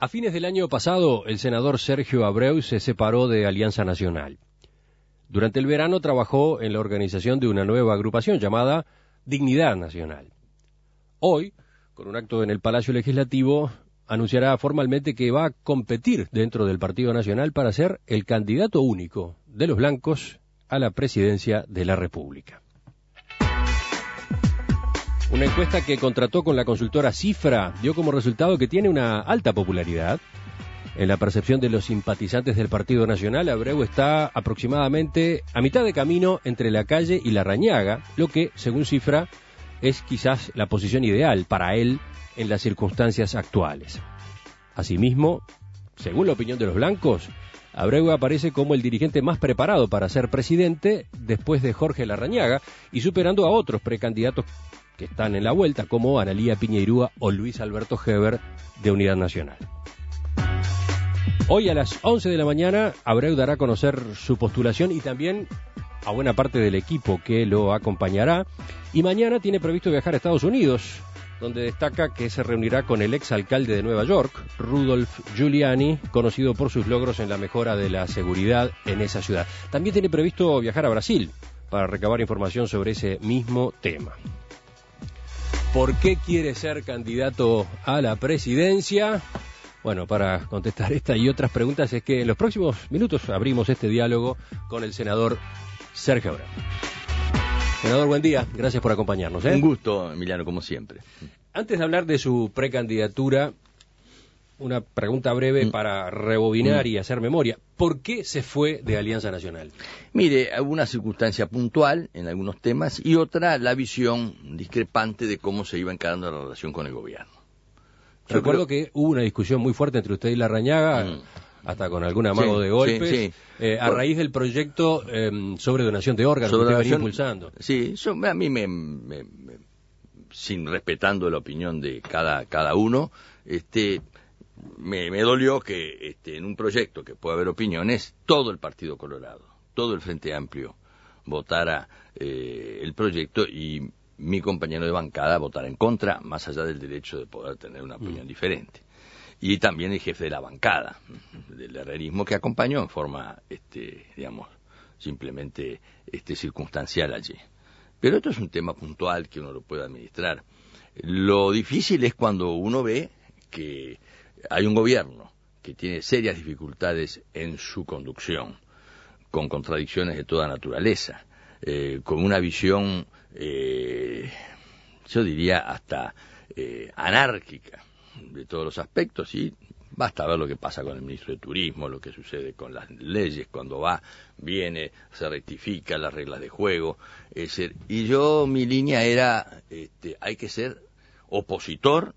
A fines del año pasado, el senador Sergio Abreu se separó de Alianza Nacional. Durante el verano trabajó en la organización de una nueva agrupación llamada Dignidad Nacional. Hoy, con un acto en el Palacio Legislativo, anunciará formalmente que va a competir dentro del Partido Nacional para ser el candidato único de los blancos a la presidencia de la República. Una encuesta que contrató con la consultora Cifra dio como resultado que tiene una alta popularidad. En la percepción de los simpatizantes del Partido Nacional, Abreu está aproximadamente a mitad de camino entre Lacalle y Larrañaga, lo que, según Cifra, es quizás la posición ideal para él en las circunstancias actuales. Asimismo, según la opinión de los blancos, Abreu aparece como el dirigente más preparado para ser presidente después de Jorge Larrañaga y superando a otros precandidatos que están en la vuelta, como Analía Piñeirúa o Luis Alberto Heber de Unidad Nacional. Hoy a las 11 de la mañana, Abreu dará a conocer su postulación y también a buena parte del equipo que lo acompañará. Y mañana tiene previsto viajar a Estados Unidos, donde destaca que se reunirá con el exalcalde de Nueva York, Rudolph Giuliani, conocido por sus logros en la mejora de la seguridad en esa ciudad. También tiene previsto viajar a Brasil para recabar información sobre ese mismo tema. ¿Por qué quiere ser candidato a la presidencia? Bueno, para contestar esta y otras preguntas es que en los próximos minutos abrimos este diálogo con el senador Sergio Abreu. Senador, buen día. Gracias por acompañarnos. Un gusto, Emiliano, como siempre. Antes de hablar de su precandidatura, una pregunta breve para rebobinar y hacer memoria. ¿Por qué se fue de Alianza Nacional? Mire, hubo una circunstancia puntual en algunos temas y otra, la visión discrepante de cómo se iba encarando la relación con el gobierno. Recuerdo que hubo una discusión muy fuerte entre usted y Larrañaga, hasta con algún amago de golpes, a raíz del proyecto sobre donación de órganos que usted venía impulsando. Sí, a mí sin respetando la opinión de cada uno, me dolió que en un proyecto que puede haber opiniones, todo el Partido Colorado, todo el Frente Amplio votara el proyecto y mi compañero de bancada votara en contra, más allá del derecho de poder tener una opinión diferente. Y también el jefe de la bancada del herrerismo que acompañó en forma, simplemente circunstancial allí. Pero esto es un tema puntual que uno lo puede administrar. Lo difícil es cuando uno ve que hay un gobierno que tiene serias dificultades en su conducción, con contradicciones de toda naturaleza, con una visión, yo diría hasta anárquica de todos los aspectos, y basta ver lo que pasa con el ministro de Turismo, lo que sucede con las leyes, cuando viene, se rectifica las reglas de juego, y mi línea era, hay que ser opositor,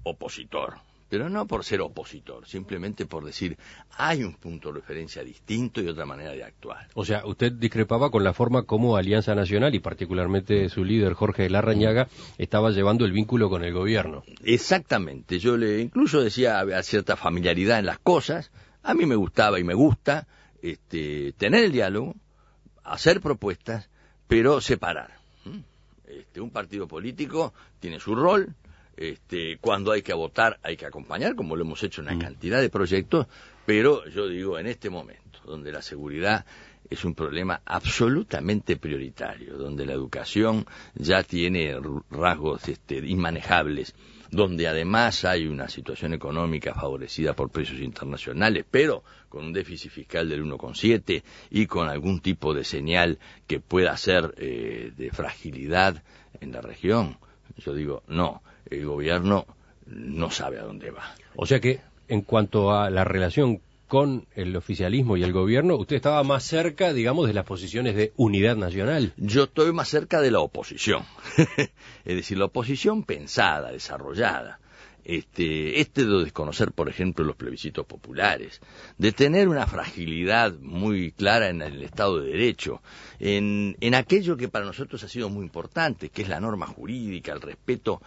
pero no por ser opositor, simplemente por decir, hay un punto de referencia distinto y otra manera de actuar. O sea, usted discrepaba con la forma como Alianza Nacional y particularmente su líder Jorge Larrañaga estaba llevando el vínculo con el gobierno. Exactamente, yo incluso decía, había cierta familiaridad en las cosas, a mí me gustaba y me gusta tener el diálogo, hacer propuestas, pero separar. Un partido político tiene su rol, cuando hay que votar hay que acompañar, como lo hemos hecho en una cantidad de proyectos, pero yo digo, en este momento, donde la seguridad es un problema absolutamente prioritario, donde la educación ya tiene rasgos inmanejables, donde además hay una situación económica favorecida por precios internacionales, pero con un déficit fiscal del 1,7 y con algún tipo de señal que pueda ser de fragilidad en la región, yo digo, no, el gobierno no sabe a dónde va. O sea que, en cuanto a la relación con el oficialismo y el gobierno, usted estaba más cerca, digamos, de las posiciones de unidad nacional. Yo estoy más cerca de la oposición. Es decir, la oposición pensada, desarrollada. De desconocer, por ejemplo, los plebiscitos populares, de tener una fragilidad muy clara en el Estado de Derecho, en aquello que para nosotros ha sido muy importante, que es la norma jurídica, el respeto,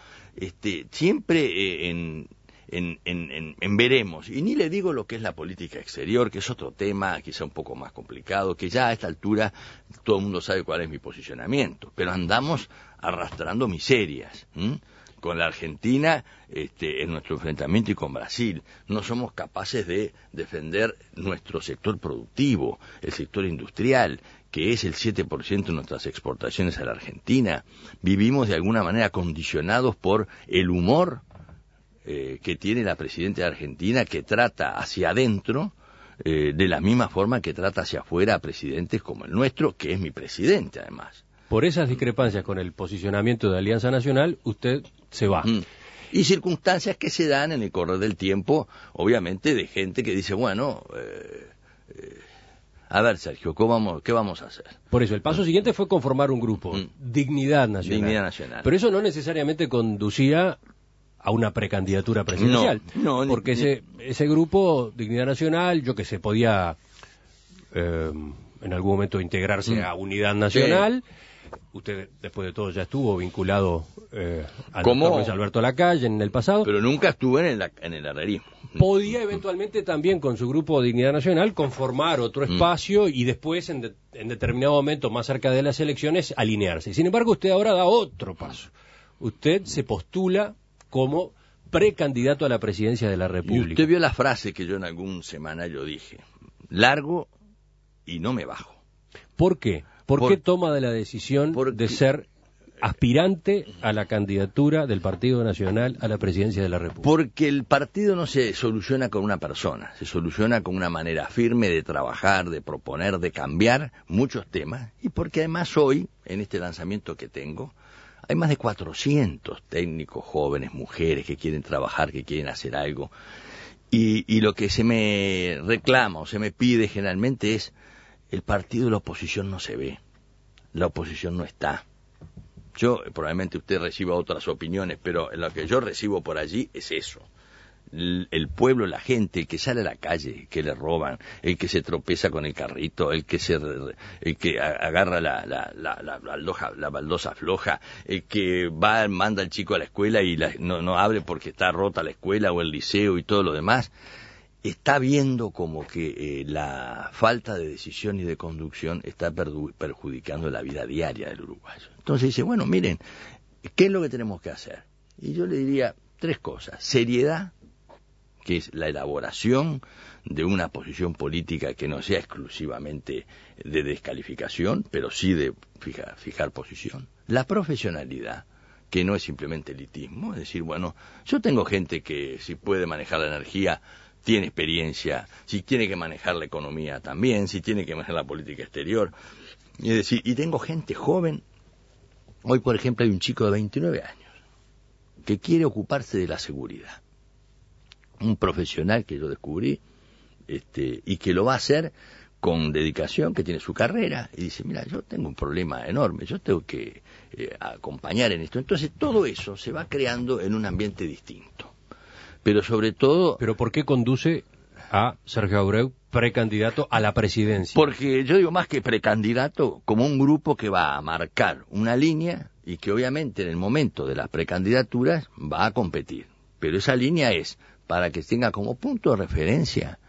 siempre en veremos, y ni le digo lo que es la política exterior, que es otro tema quizá un poco más complicado, que ya a esta altura todo el mundo sabe cuál es mi posicionamiento, pero andamos arrastrando miserias. con la Argentina en nuestro enfrentamiento y con Brasil. No somos capaces de defender nuestro sector productivo, el sector industrial, que es el 7% de nuestras exportaciones a la Argentina. Vivimos de alguna manera condicionados por el humor que tiene la presidenta de Argentina, que trata hacia adentro de la misma forma que trata hacia afuera a presidentes como el nuestro, que es mi presidente además. Por esas discrepancias con el posicionamiento de Alianza Nacional, usted se va. Y circunstancias que se dan en el correr del tiempo, obviamente, de gente que dice, bueno, a ver, Sergio, ¿qué vamos a hacer? Por eso, el paso siguiente fue conformar un grupo, Dignidad Nacional. Dignidad Nacional. Pero eso no necesariamente conducía a una precandidatura presidencial. No, porque ese grupo, Dignidad Nacional, yo que sé, podía en algún momento integrarse a Unidad Nacional. Sí. Usted, después de todo, ya estuvo vinculado al doctor Luis Alberto Lacalle en el pasado. Pero nunca estuvo en el herrerismo. Podía eventualmente también con su grupo Dignidad Nacional conformar otro espacio y después, en determinado momento, más cerca de las elecciones, alinearse. Sin embargo, usted ahora da otro paso. Usted se postula como precandidato a la presidencia de la República. Y usted vio la frase que yo en algún semanario dije: largo y no me bajo. ¿Por qué? ¿Por qué toma de la decisión de ser aspirante a la candidatura del Partido Nacional a la presidencia de la República? Porque el partido no se soluciona con una persona, se soluciona con una manera firme de trabajar, de proponer, de cambiar muchos temas, y porque además hoy, en este lanzamiento que tengo, hay más de 400 técnicos jóvenes, mujeres que quieren trabajar, que quieren hacer algo, y lo que se me reclama o se me pide generalmente es: el partido de la oposición no se ve, la oposición no está. Yo, probablemente usted reciba otras opiniones, pero lo que yo recibo por allí es eso. El pueblo, la gente, el que sale a la calle, que le roban, el que se tropeza con el carrito, el que agarra la baldosa floja, el que manda al chico a la escuela y no abre porque está rota la escuela o el liceo y todo lo demás, está viendo como que la falta de decisión y de conducción está perjudicando la vida diaria del uruguayo. Entonces dice, bueno, miren, ¿qué es lo que tenemos que hacer? Y yo le diría 3 cosas. Seriedad, que es la elaboración de una posición política que no sea exclusivamente de descalificación, pero sí de fijar posición. La profesionalidad, que no es simplemente elitismo, es decir, bueno, yo tengo gente que si puede manejar la energía, tiene experiencia, si tiene que manejar la economía también, si tiene que manejar la política exterior. Es decir, y tengo gente joven. Hoy, por ejemplo, hay un chico de 29 años que quiere ocuparse de la seguridad. Un profesional que yo descubrí, y que lo va a hacer con dedicación, que tiene su carrera, y dice, mira, yo tengo un problema enorme, yo tengo que acompañar en esto. Entonces, todo eso se va creando en un ambiente distinto. Pero sobre todo... ¿Pero por qué conduce a Sergio Abreu precandidato a la presidencia? Porque yo digo más que precandidato, como un grupo que va a marcar una línea y que obviamente en el momento de las precandidaturas va a competir. Pero esa línea es para que tenga como punto de referencia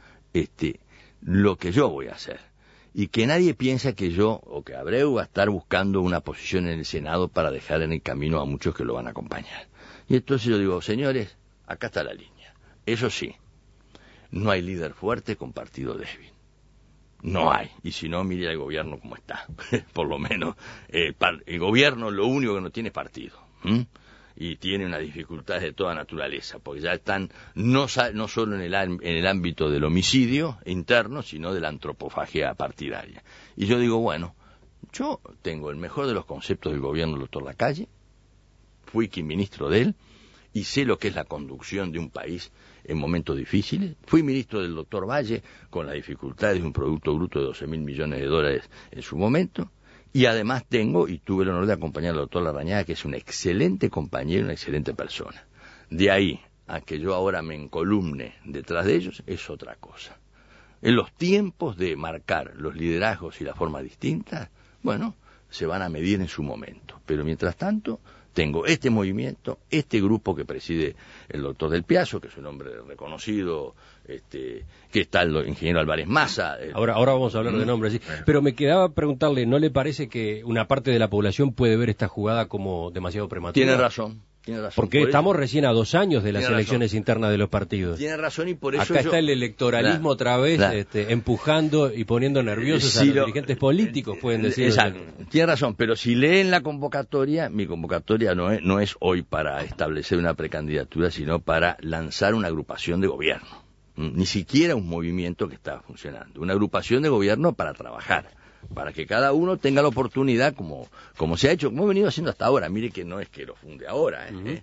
lo que yo voy a hacer. Y que nadie piensa que yo o que Abreu va a estar buscando una posición en el Senado para dejar en el camino a muchos que lo van a acompañar. Y entonces yo digo, señores, acá está la línea. Eso sí, no hay líder fuerte con partido débil. No hay. Y si no, mire al gobierno cómo está. Por lo menos, el gobierno lo único que no tiene es partido. Y tiene unas dificultades de toda naturaleza, porque ya están no solo en el ámbito del homicidio interno, sino de la antropofagia partidaria. Y yo digo, bueno, yo tengo el mejor de los conceptos del gobierno del doctor Lacalle, fui ministro de él, y sé lo que es la conducción de un país en momentos difíciles. Fui ministro del doctor Valle con las dificultades de un Producto Bruto de 12.000 millones de dólares en su momento. Y además y tuve el honor de acompañar al doctor Larrañaga, que es un excelente compañero, una excelente persona. De ahí a que yo ahora me encolumne detrás de ellos es otra cosa. En los tiempos de marcar los liderazgos y las formas distintas, bueno, se van a medir en su momento. Pero mientras tanto, tengo este movimiento, este grupo que preside el doctor Del Piazzo, que es un hombre reconocido, que está el ingeniero Álvarez Massa. Ahora vamos a hablar de nombres, sí. Pero me quedaba preguntarle, ¿no le parece que una parte de la población puede ver esta jugada como demasiado prematura? Tiene razón. Tiene razón. Porque estamos recién a 2 años de las Tiene elecciones internas de los partidos. Tiene razón y por eso acá está el electoralismo otra vez empujando y poniendo nerviosos a los dirigentes políticos, pueden decir. Exacto, tiene razón, pero si leen la convocatoria, mi convocatoria no es hoy para establecer una precandidatura, sino para lanzar una agrupación de gobierno. Ni siquiera un movimiento que está funcionando, una agrupación de gobierno para trabajar, para que cada uno tenga la oportunidad, como se ha hecho, como he venido haciendo hasta ahora. Mire que no es que lo funde ahora,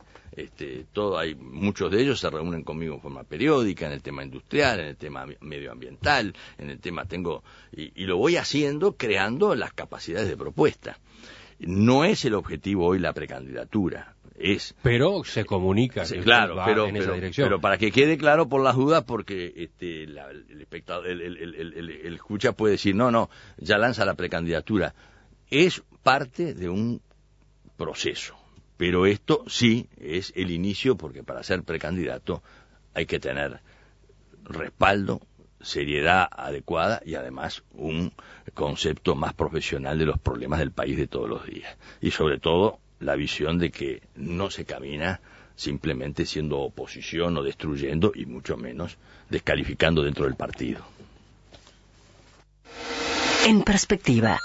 muchos de ellos se reúnen conmigo en forma periódica, en el tema industrial, en el tema medioambiental, en el tema y lo voy haciendo creando las capacidades de propuesta. No es el objetivo hoy la precandidatura. Pero se comunica, sí, claro, en esa dirección. Pero para que quede claro por las dudas, porque el espectador, el escucha puede decir, no, ya lanza la precandidatura. Es parte de un proceso, pero esto sí es el inicio, porque para ser precandidato hay que tener respaldo, seriedad adecuada y además un concepto más profesional de los problemas del país de todos los días. Y sobre todo, la visión de que no se camina simplemente siendo oposición o destruyendo, y mucho menos descalificando dentro del partido. En perspectiva.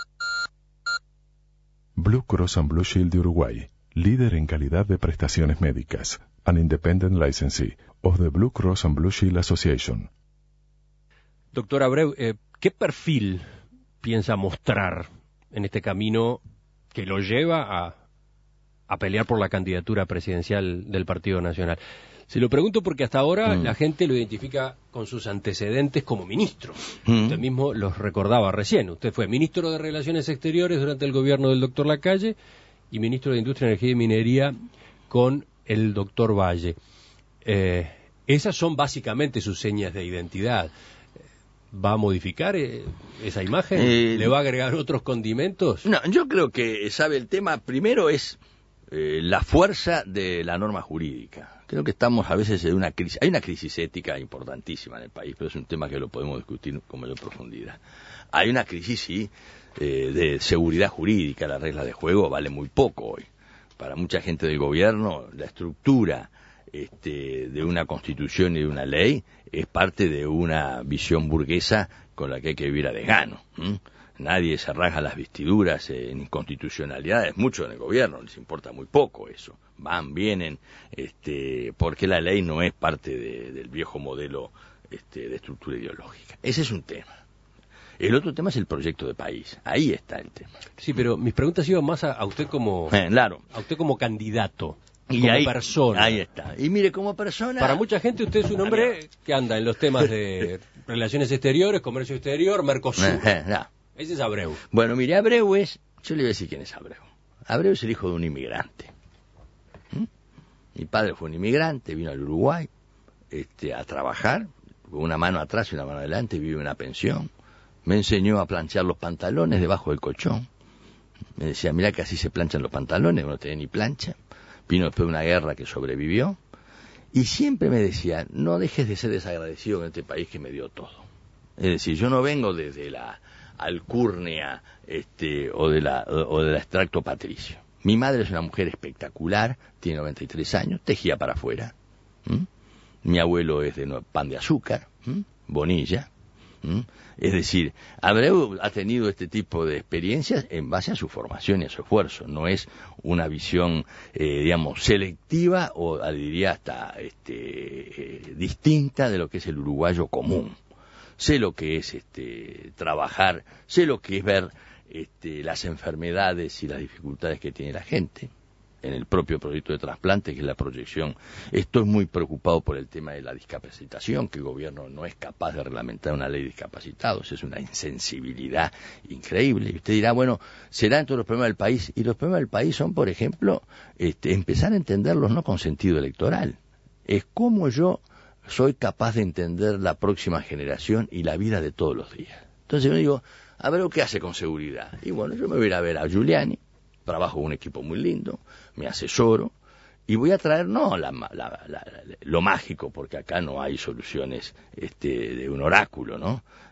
Blue Cross and Blue Shield de Uruguay, líder en calidad de prestaciones médicas, an independent licensee of the Blue Cross and Blue Shield Association. Doctor Abreu, ¿qué perfil piensa mostrar en este camino que lo lleva a pelear por la candidatura presidencial del Partido Nacional? Se lo pregunto porque hasta ahora la gente lo identifica con sus antecedentes como ministro. Usted mismo los recordaba recién. Usted fue ministro de Relaciones Exteriores durante el gobierno del doctor Lacalle y ministro de Industria, Energía y Minería con el doctor Valle. Esas son básicamente sus señas de identidad. ¿Va a modificar esa imagen? ¿Le va a agregar otros condimentos? No, yo creo que, el tema primero es la fuerza de la norma jurídica. Creo que estamos a veces en una crisis. Hay una crisis ética importantísima en el país, pero es un tema que lo podemos discutir con mayor profundidad. Hay una crisis, sí, de seguridad jurídica. La regla de juego vale muy poco hoy. Para mucha gente del gobierno, la estructura de una constitución y de una ley es parte de una visión burguesa con la que hay que vivir a desgano. Nadie se rasga las vestiduras en inconstitucionalidades, mucho en el gobierno, les importa muy poco eso. Van, vienen, porque la ley no es parte del viejo modelo de estructura ideológica. Ese es un tema. El otro tema es el proyecto de país. Ahí está el tema. Sí, pero mis preguntas iban más a usted como a usted como candidato. Y como persona. Ahí está. Y mire, como persona... Para mucha gente usted es un hombre que anda en los temas de relaciones exteriores, comercio exterior, Mercosur. Ese es Abreu. Bueno, mire, Abreu yo le voy a decir quién es Abreu. Abreu es el hijo de un inmigrante. Mi padre fue un inmigrante, vino al Uruguay a trabajar, con una mano atrás y una mano adelante, vive en una pensión. Me enseñó a planchar los pantalones debajo del colchón. Me decía, mira que así se planchan los pantalones, no tenía ni plancha. Vino después de una guerra que sobrevivió. Y siempre me decía, no dejes de ser desagradecido con este país que me dio todo. Es decir, yo no vengo desde la alcurnia o de la extracto patricio. Mi madre es una mujer espectacular, tiene 93 años, tejía para afuera. Mi abuelo es de pan de azúcar, Bonilla. Es decir, Abreu ha tenido este tipo de experiencias en base a su formación y a su esfuerzo. No es una visión, selectiva o diría hasta distinta de lo que es el uruguayo común. Sé lo que es trabajar, sé lo que es ver las enfermedades y las dificultades que tiene la gente en el propio proyecto de trasplante, que es la proyección. Estoy muy preocupado por el tema de la discapacitación, que el gobierno no es capaz de reglamentar una ley de discapacitados. Es una insensibilidad increíble. Y usted dirá, bueno, serán todos los problemas del país. Y los problemas del país son, por ejemplo, empezar a entenderlos no con sentido electoral. Es cómo yo soy capaz de entender la próxima generación y la vida de todos los días. Entonces yo digo, a ver, ¿qué hace con seguridad? Y bueno, yo me voy a ir a ver a Giuliani, trabajo con un equipo muy lindo, me asesoro, y voy a traer, no lo mágico, porque acá no hay soluciones de un oráculo, ¿no?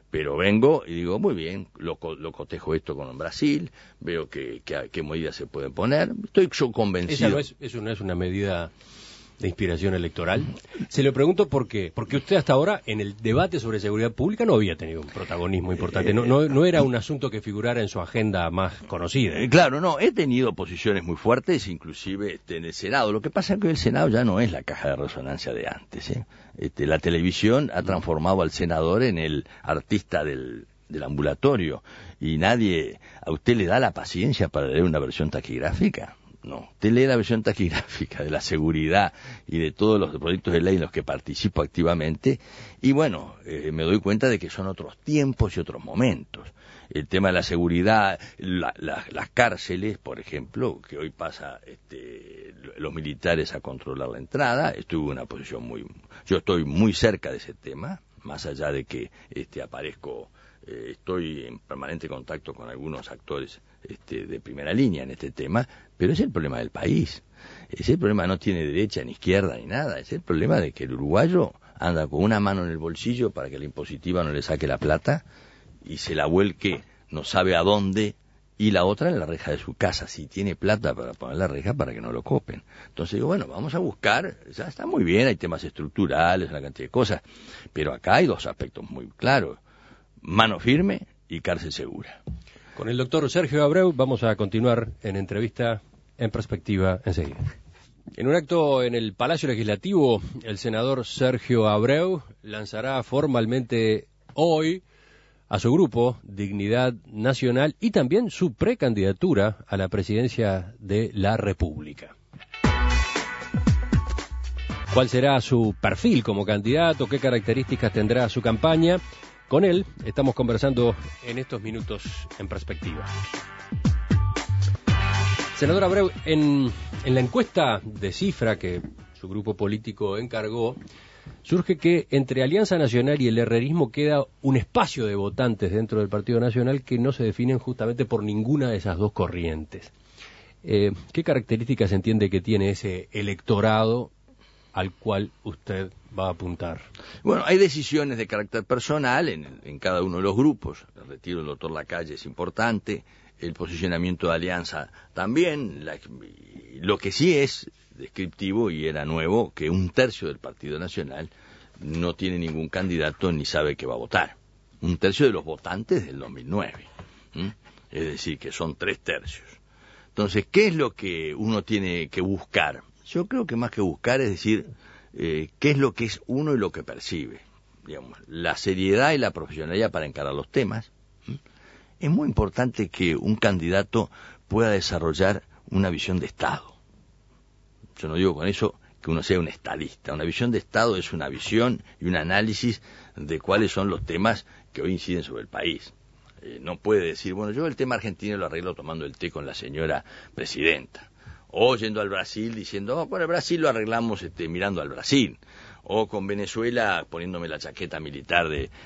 Pero vengo y digo, muy bien, lo cotejo esto con Brasil, veo qué medidas se pueden poner, estoy yo convencido. ¿Eso no es una medida de inspiración electoral? Se lo pregunto porque usted hasta ahora en el debate sobre seguridad pública no había tenido un protagonismo importante, no era un asunto que figurara en su agenda más conocida. Claro, no, he tenido posiciones muy fuertes, inclusive en el Senado. Lo que pasa es que el Senado ya no es la caja de resonancia de antes. La televisión ha transformado al senador en el artista del ambulatorio, y ¿a usted le da la paciencia para leer una versión taquigráfica? No, usted lee la versión taquigráfica de la seguridad y de todos los proyectos de ley en los que participo activamente, y bueno, me doy cuenta de que son otros tiempos y otros momentos. El tema de la seguridad, las cárceles, por ejemplo, que hoy pasa los militares a controlar la entrada, estuve en una posición yo estoy muy cerca de ese tema, más allá de que estoy en permanente contacto con algunos actores de primera línea en este tema, pero es el problema del país. Ese problema no tiene derecha ni izquierda ni nada, es el problema de que el uruguayo anda con una mano en el bolsillo para que la impositiva no le saque la plata y se la vuelque no sabe a dónde, y la otra en la reja de su casa, si tiene plata para poner la reja para que no lo copen. Entonces digo, bueno, vamos a buscar, ya está muy bien, hay temas estructurales, una cantidad de cosas, pero acá hay dos aspectos muy claros: mano firme y cárcel segura. Con el doctor Sergio Abreu vamos a continuar en entrevista en perspectiva enseguida. En un acto en el Palacio Legislativo, el senador Sergio Abreu lanzará formalmente hoy a su grupo Dignidad Nacional y también su precandidatura a la presidencia de la República. ¿Cuál será su perfil como candidato? ¿Qué características tendrá su campaña? Con él estamos conversando en estos minutos en perspectiva. Senador Abreu, en la encuesta de cifra que su grupo político encargó, surge que entre Alianza Nacional y el herrerismo queda un espacio de votantes dentro del Partido Nacional que no se definen justamente por ninguna de esas dos corrientes. ¿Qué características entiende que tiene ese electorado al cual usted va a apuntar? Bueno, hay decisiones de carácter personal en cada uno de los grupos. El retiro del doctor Lacalle es importante, el posicionamiento de Alianza también. Lo que sí es descriptivo y era nuevo, que 1/3 del Partido Nacional no tiene ningún candidato ni sabe que va a votar. 1/3 de los votantes del 2009. Es decir, que son 3/3. Entonces, ¿qué es lo que uno tiene que buscar? Yo creo que más que buscar es decir, qué es lo que es uno y lo que percibe. Digamos, la seriedad y la profesionalidad para encarar los temas. Es muy importante que un candidato pueda desarrollar una visión de Estado. Yo no digo con eso que uno sea un estadista. Una visión de Estado es una visión y un análisis de cuáles son los temas que hoy inciden sobre el país. No puede decir, bueno, yo el tema argentino lo arreglo tomando el té con la señora presidenta. O yendo al Brasil diciendo, bueno, el Brasil lo arreglamos mirando al Brasil. O con Venezuela poniéndome la chaqueta militar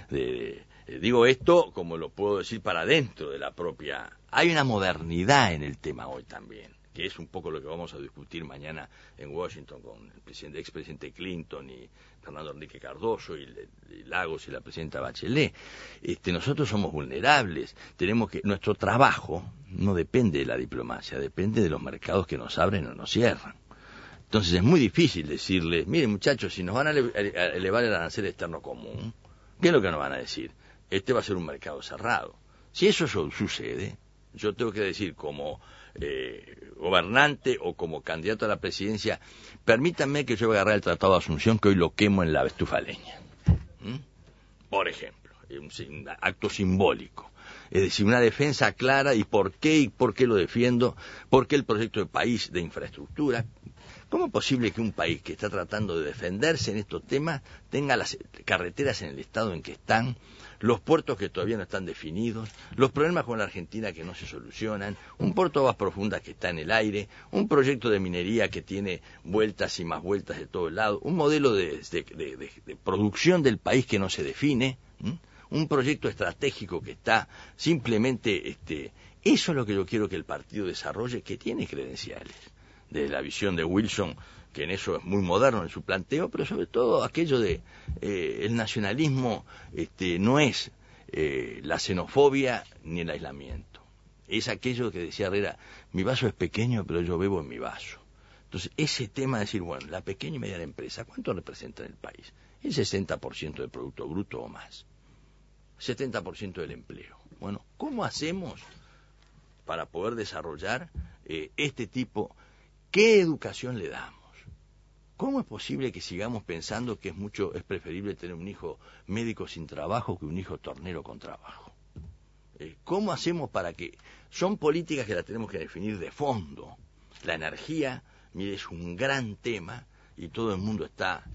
digo esto como lo puedo decir para dentro de la propia. Hay una modernidad en el tema hoy también, que es un poco lo que vamos a discutir mañana en Washington con el expresidente Clinton y Fernando Enrique Cardoso y Lagos y la presidenta Bachelet. Nosotros somos vulnerables, nuestro trabajo no depende de la diplomacia, depende de los mercados que nos abren o nos cierran. Entonces es muy difícil decirles, miren muchachos, si nos van a elevar el arancel externo común, ¿qué es lo que nos van a decir? Va a ser un mercado cerrado. Si eso sucede, yo tengo que decir como gobernante o como candidato a la presidencia, permítanme que yo voy a agarrar el Tratado de Asunción, que hoy lo quemo en la estufa de leña. Por ejemplo, un acto simbólico. Es decir, una defensa clara y por qué lo defiendo, por qué el proyecto de país de infraestructura. ¿Cómo es posible que un país que está tratando de defenderse en estos temas tenga las carreteras en el estado en que están, los puertos que todavía no están definidos, los problemas con la Argentina que no se solucionan, un puerto de aguas profundas que está en el aire, un proyecto de minería que tiene vueltas y más vueltas de todos lados, un modelo de producción del país que no se define, un proyecto estratégico que está simplemente... Eso es lo que yo quiero que el partido desarrolle, que tiene credenciales. De la visión de Wilson, que en eso es muy moderno en su planteo, pero sobre todo aquello de el nacionalismo no es la xenofobia ni el aislamiento. Es aquello que decía Herrera, mi vaso es pequeño, pero yo bebo en mi vaso. Entonces, ese tema de decir, bueno, la pequeña y mediana empresa, ¿cuánto representa en el país? El 60% del Producto Bruto o más. 70% del empleo. Bueno, ¿cómo hacemos para poder desarrollar este tipo? ¿Qué educación le damos? ¿Cómo es posible que sigamos pensando que es preferible tener un hijo médico sin trabajo que un hijo tornero con trabajo? ¿Cómo hacemos para que... Son políticas que las tenemos que definir de fondo. La energía, mire, es un gran tema y todo el mundo está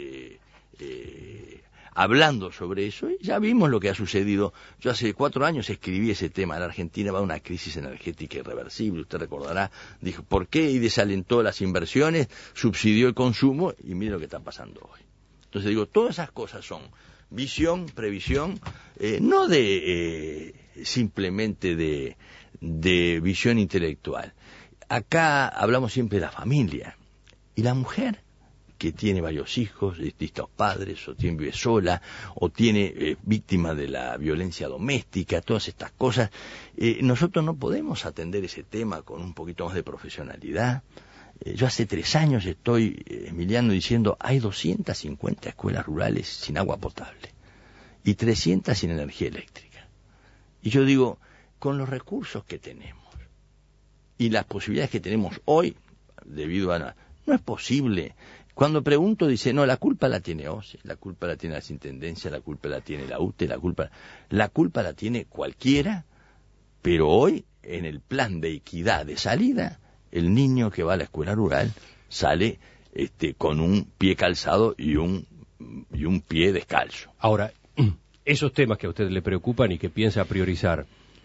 hablando sobre eso, y ya vimos lo que ha sucedido. Yo hace 4 años escribí ese tema. La Argentina va a una crisis energética irreversible, usted recordará. Dijo, ¿por qué? Y desalentó las inversiones, subsidió el consumo, y mire lo que está pasando hoy. Entonces digo, todas esas cosas son visión, previsión, no simplemente de visión intelectual. Acá hablamos siempre de la familia, y la mujer que tiene varios hijos, distintos padres, o vive sola, o tiene víctima de la violencia doméstica, todas estas cosas, nosotros no podemos atender ese tema con un poquito más de profesionalidad. Yo hace 3 años estoy, Emiliano, diciendo, hay 250 escuelas rurales sin agua potable, y 300 sin energía eléctrica. Y yo digo, con los recursos que tenemos, y las posibilidades que tenemos hoy, debido a... No es posible. Cuando pregunto, dice, no, la culpa la tiene OCE, la culpa la tiene las intendencias, la culpa la tiene la UTE, la culpa la tiene cualquiera, pero hoy, en el plan de equidad de salida, el niño que va a la escuela rural sale con un pie calzado y un pie descalzo. Ahora, esos temas que a usted le preocupan y que piensa priorizar,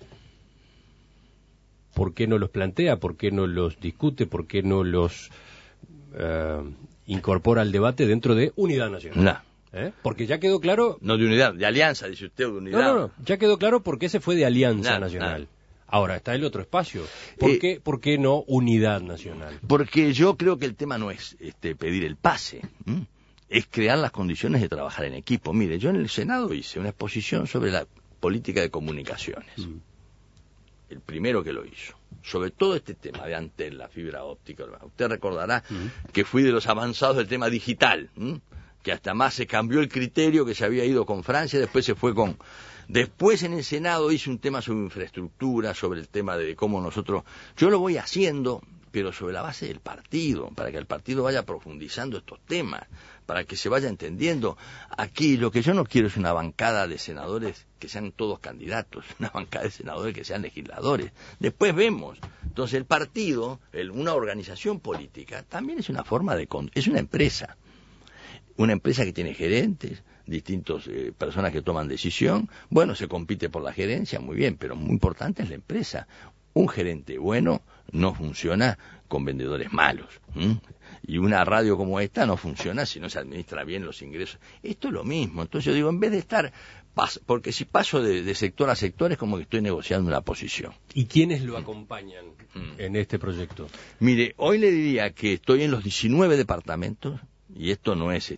¿por qué no los plantea? ¿Por qué no los discute? ¿Por qué no los incorpora al debate dentro de Unidad Nacional? No. Porque ya quedó claro... No de unidad, de alianza, dice usted, de unidad. No, ya quedó claro por qué se fue de Alianza Nacional. Ahora, está el otro espacio. ¿Por qué no Unidad Nacional? Porque yo creo que el tema no es pedir el pase, es crear las condiciones de trabajar en equipo. Mire, yo en el Senado hice una exposición sobre la política de comunicaciones. El primero que lo hizo. Sobre todo este tema de Antel, la fibra óptica. Usted recordará que fui de los avanzados del tema digital, que hasta más se cambió el criterio, que se había ido con Francia, después se fue con... Después en el Senado hice un tema sobre infraestructura, sobre el tema de cómo nosotros... Yo lo voy haciendo, pero sobre la base del partido, para que el partido vaya profundizando estos temas, para que se vaya entendiendo. Aquí lo que yo no quiero es una bancada de senadores que sean todos candidatos, una bancada de senadores que sean legisladores. Después vemos. Entonces el partido, una organización política, también es una forma de... es una empresa que tiene gerentes, distintas personas que toman decisión. Bueno, se compite por la gerencia, muy bien, pero muy importante es la empresa. Un gerente bueno no funciona con vendedores malos. Y una radio como esta no funciona si no se administra bien los ingresos. Esto es lo mismo. Entonces yo digo, en vez de estar... porque si paso de sector a sector es como que estoy negociando una posición. ¿Y quiénes lo acompañan en este proyecto? Mire, hoy le diría que estoy en los 19 departamentos, y esto no es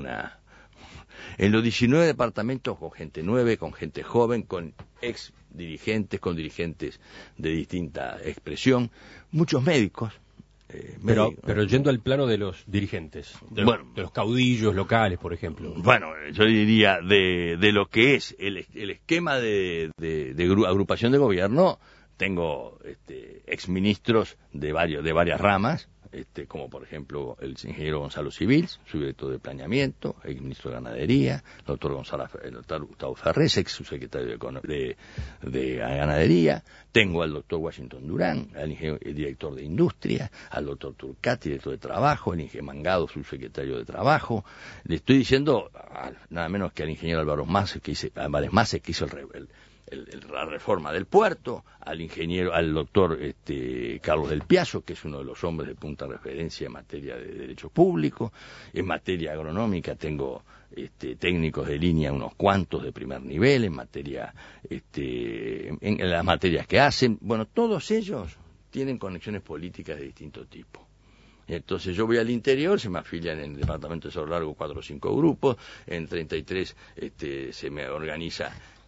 en los 19 departamentos con gente nueva, con gente joven, con ex dirigentes, con dirigentes de distinta expresión, muchos médicos. Pero yendo al plano de los dirigentes, de los caudillos locales, por ejemplo. Bueno, yo diría de lo que es el esquema de agrupación de gobierno. Tengo exministros de varias ramas, como por ejemplo el ingeniero Gonzalo Civil, subdirector de Planeamiento, ex ministro de Ganadería, el doctor Gustavo Ferrés, ex subsecretario de Ganadería. Tengo al doctor Washington Durán, el director de Industria, al doctor Turcati, director de Trabajo, el ingeniero Mangado, subsecretario de Trabajo. Le estoy diciendo nada menos que al ingeniero Álvaro Mase, que hizo la reforma del puerto, al doctor Carlos del Piazzo, que es uno de los hombres de punta referencia en materia de derecho público. En materia agronómica tengo técnicos de línea unos cuantos de primer nivel, en materia en las materias que hacen. Bueno, todos ellos tienen conexiones políticas de distinto tipo. Entonces yo voy al interior, se me afilian en el departamento de Cerro Largo 4 o 5 grupos, en 33 se me organiza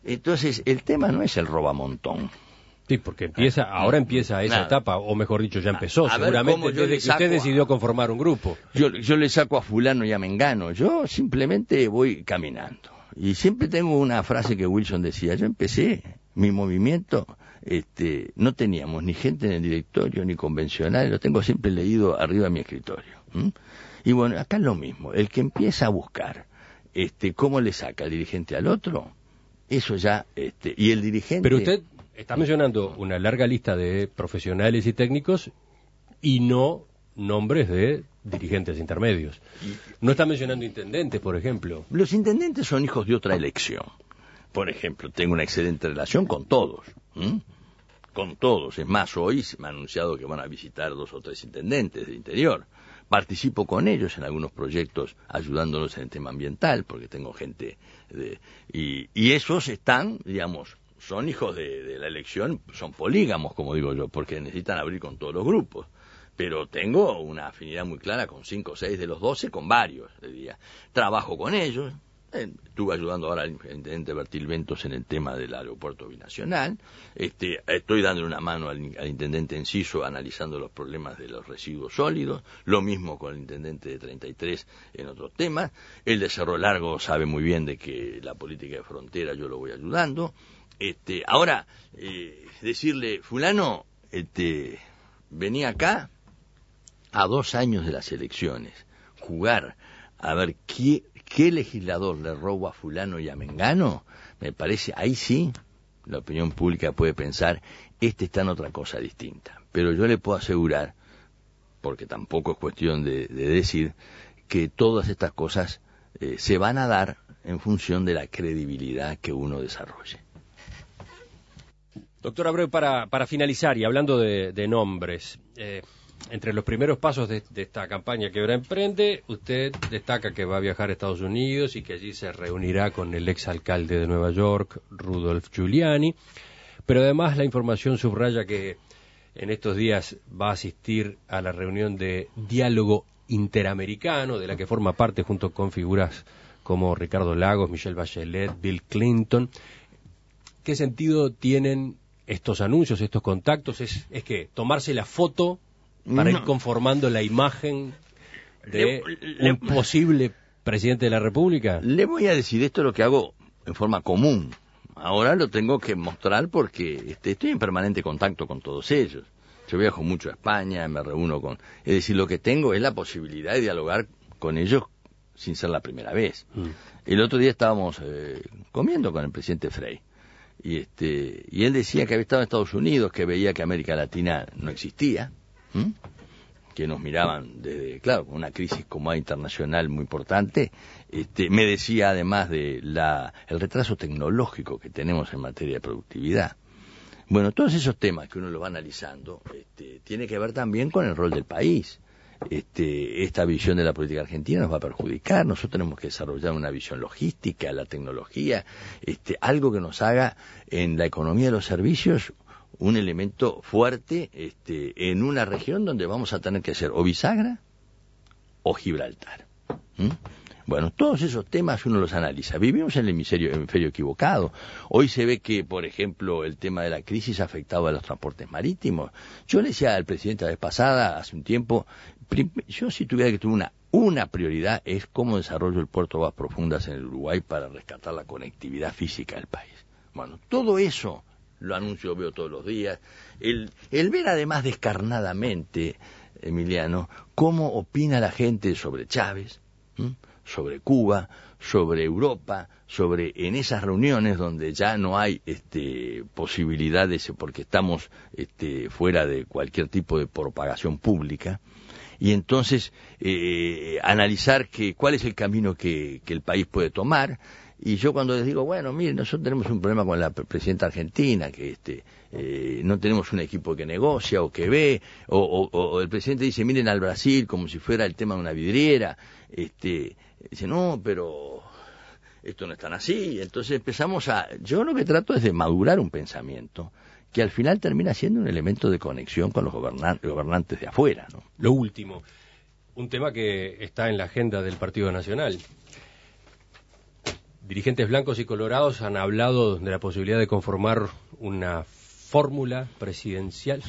Entonces, el tema no es el robamontón. Sí, porque ahora empieza esa etapa, o mejor dicho, ya empezó, seguramente desde que usted decidió conformar un grupo. Yo le saco a fulano y a mengano, yo simplemente voy caminando. Y siempre tengo una frase que Wilson decía, yo empecé mi movimiento, no teníamos ni gente en el directorio, ni convencional, lo tengo siempre leído arriba de mi escritorio. Y bueno, acá es lo mismo, el que empieza a buscar cómo le saca el dirigente al otro, eso ya, y el dirigente... Pero usted está mencionando una larga lista de profesionales y técnicos y no nombres de dirigentes intermedios. No está mencionando intendentes, por ejemplo. Los intendentes son hijos de otra elección. Por ejemplo, tengo una excelente relación con todos. Con todos. Es más, hoy se me ha anunciado que van a visitar 2 o 3 intendentes del interior. Participo con ellos en algunos proyectos ayudándolos en el tema ambiental, porque tengo gente y esos están, digamos, son hijos de la elección, son polígamos, como digo yo, porque necesitan abrir con todos los grupos. Pero tengo una afinidad muy clara con 5 o 6 de los 12, con varios, diría. Trabajo con ellos. Estuve ayudando ahora al intendente Bertil Ventos en el tema del aeropuerto binacional. Estoy dándole una mano al intendente Enciso analizando los problemas de los residuos sólidos. Lo mismo con el intendente de 33 en otros temas. El de Cerro Largo sabe muy bien de que la política de frontera yo lo voy ayudando. Ahora, decirle, fulano, venía acá a 2 años de las elecciones, jugar a ver qué legislador le roba a fulano y a mengano, me parece, ahí sí, la opinión pública puede pensar, está en otra cosa distinta. Pero yo le puedo asegurar, porque tampoco es cuestión de decir, que todas estas cosas se van a dar en función de la credibilidad que uno desarrolle. Doctor Abreu, para finalizar, y hablando de nombres, entre los primeros pasos de esta campaña que ahora emprende, usted destaca que va a viajar a Estados Unidos y que allí se reunirá con el exalcalde de Nueva York, Rudolph Giuliani, pero además la información subraya que en estos días va a asistir a la reunión de diálogo interamericano, de la que forma parte junto con figuras como Ricardo Lagos, Michelle Bachelet, Bill Clinton. ¿Qué sentido tienen estos anuncios, estos contactos? ¿Es que tomarse la foto para ir conformando la imagen de un posible presidente de la República? Le voy a decir, esto es lo que hago en forma común. Ahora lo tengo que mostrar porque estoy en permanente contacto con todos ellos. Yo viajo mucho a España, me reúno con... Es decir, lo que tengo es la posibilidad de dialogar con ellos sin ser la primera vez. El otro día estábamos comiendo con el presidente Frei. Y él decía que había estado en Estados Unidos, que veía que América Latina no existía, que nos miraban desde, claro, con una crisis como hay internacional muy importante. Me decía además de el retraso tecnológico que tenemos en materia de productividad. Bueno, todos esos temas que uno los va analizando, tiene que ver también con el rol del país. Esta visión de la política argentina nos va a perjudicar. Nosotros tenemos que desarrollar una visión logística, la tecnología, algo que nos haga en la economía de los servicios un elemento fuerte en una región donde vamos a tener que ser o bisagra o Gibraltar. Bueno, todos esos temas uno los analiza. Vivimos en el hemisferio equivocado. Hoy se ve que, por ejemplo, el tema de la crisis ha afectado a los transportes marítimos. Yo le decía al presidente la vez pasada, hace un tiempo, yo si tuviera que tener una prioridad es cómo desarrollo el puerto de aguas profundas en el Uruguay para rescatar la conectividad física del país. Bueno, todo eso lo anuncio, veo todos los días. El ver además descarnadamente, Emiliano, cómo opina la gente sobre Chávez, sobre Cuba, sobre Europa, sobre en esas reuniones donde ya no hay posibilidades porque estamos fuera de cualquier tipo de propagación pública. Y entonces analizar cuál es el camino que el país puede tomar. Y yo cuando les digo, bueno, miren, nosotros tenemos un problema con la presidenta argentina, que no tenemos un equipo que negocia o que ve, o el presidente dice, miren al Brasil como si fuera el tema de una vidriera, dice, no, pero esto no es tan así. Entonces yo lo que trato es de madurar un pensamiento que al final termina siendo un elemento de conexión con los gobernantes de afuera, ¿no? Lo último, un tema que está en la agenda del Partido Nacional. dirigentes blancos y colorados han hablado de la posibilidad de conformar una fórmula presidencial,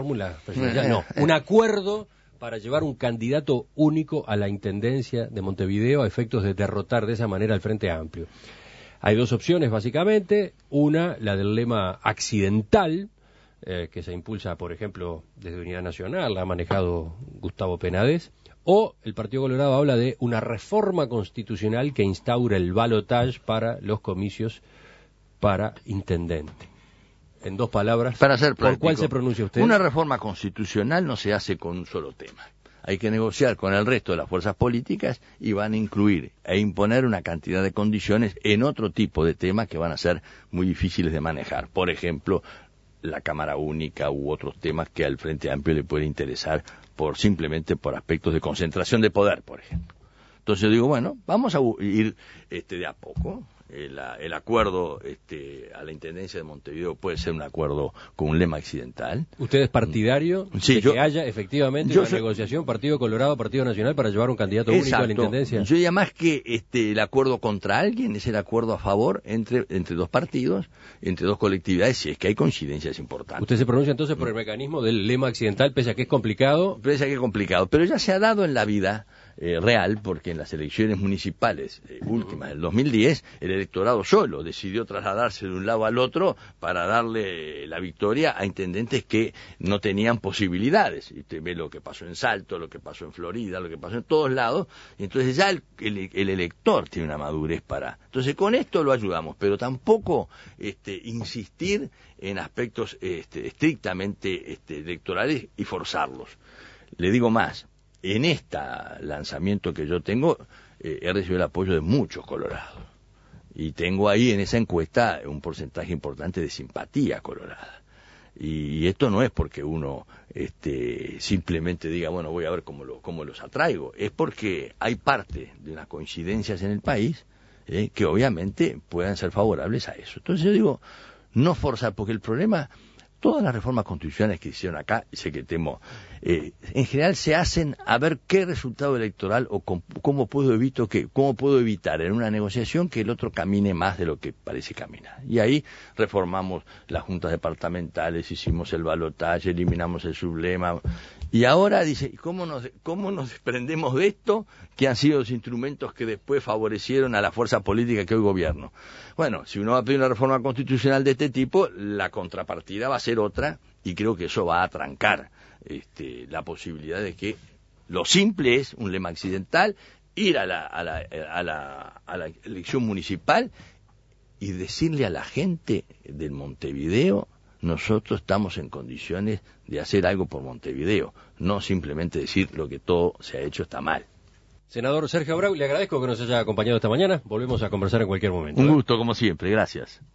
un acuerdo para llevar un candidato único a la intendencia de Montevideo a efectos de derrotar de esa manera al Frente Amplio. Hay dos opciones, básicamente. Una, la del lema accidental, que se impulsa, por ejemplo, desde Unidad Nacional, la ha manejado Gustavo Penades, o el Partido Colorado habla de una reforma constitucional que instaura el balotage para los comicios para intendente. En dos palabras, para ser ¿por cuál se pronuncia usted? Una reforma constitucional no se hace con un solo tema. Hay que negociar con el resto de las fuerzas políticas y van a incluir e imponer una cantidad de condiciones en otro tipo de temas que van a ser muy difíciles de manejar. Por ejemplo, la Cámara Única u otros temas que al Frente Amplio le puede interesar simplemente por aspectos de concentración de poder, por ejemplo. Entonces yo digo, bueno, vamos a ir de a poco. El acuerdo a la Intendencia de Montevideo puede ser un acuerdo con un lema accidental. ¿Usted es partidario de que haya efectivamente una negociación Partido Colorado, Partido Nacional para llevar un candidato único a la Intendencia? Yo diría más que el acuerdo contra alguien es el acuerdo a favor entre dos partidos, entre dos colectividades, si es que hay coincidencias importantes. ¿Usted se pronuncia entonces por el mecanismo del lema accidental, pese a que es complicado? Pese a que es complicado, pero ya se ha dado en la vida real, porque en las elecciones municipales últimas del 2010, el electorado solo decidió trasladarse de un lado al otro para darle la victoria a intendentes que no tenían posibilidades. Y usted ve lo que pasó en Salto, lo que pasó en Florida, lo que pasó en todos lados, y entonces ya el elector tiene una madurez para... Entonces con esto lo ayudamos, pero tampoco insistir en aspectos estrictamente electorales y forzarlos. Le digo más, en este lanzamiento que yo tengo, he recibido el apoyo de muchos colorados. Y tengo ahí en esa encuesta un porcentaje importante de simpatía colorada. Y esto no es porque uno simplemente diga, bueno, voy a ver cómo los atraigo. Es porque hay parte de unas coincidencias en el país que obviamente puedan ser favorables a eso. Entonces yo digo, no forzar, porque el problema... Todas las reformas constitucionales que hicieron acá, sé que temo, en general se hacen a ver qué resultado electoral o cómo puedo evitar en una negociación que el otro camine más de lo que parece caminar. Y ahí reformamos las juntas departamentales, hicimos el balotaje, eliminamos el sublema. Y ahora dice, ¿cómo nos desprendemos de esto que han sido los instrumentos que después favorecieron a la fuerza política que hoy gobierno? Bueno, si uno va a pedir una reforma constitucional de este tipo, la contrapartida va a ser otra, y creo que eso va a trancar la posibilidad de que lo simple es un lema accidental, ir a la elección municipal y decirle a la gente del Montevideo: nosotros estamos en condiciones de hacer algo por Montevideo, no simplemente decir lo que todo se ha hecho está mal. Senador Sergio Abreu, le agradezco que nos haya acompañado esta mañana. Volvemos a conversar en cualquier momento. Un gusto, como siempre. Gracias.